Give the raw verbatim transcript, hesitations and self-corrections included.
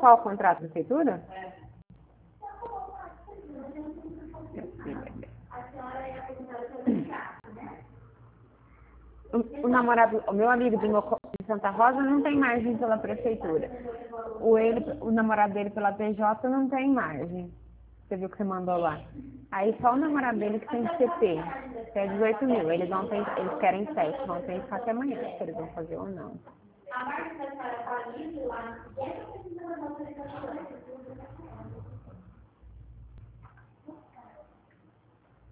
Qual o contrato da prefeitura? O, o namorado, o meu amigo de, Moco, de Santa Rosa não tem margem pela prefeitura. O, ele, o namorado dele pela P J não tem margem. Você viu que você mandou lá. Aí só o namorado dele que tem C P, que é dezoito mil. Eles, vão ter, eles querem sete, vão pensar até amanhã se eles vão fazer ou não.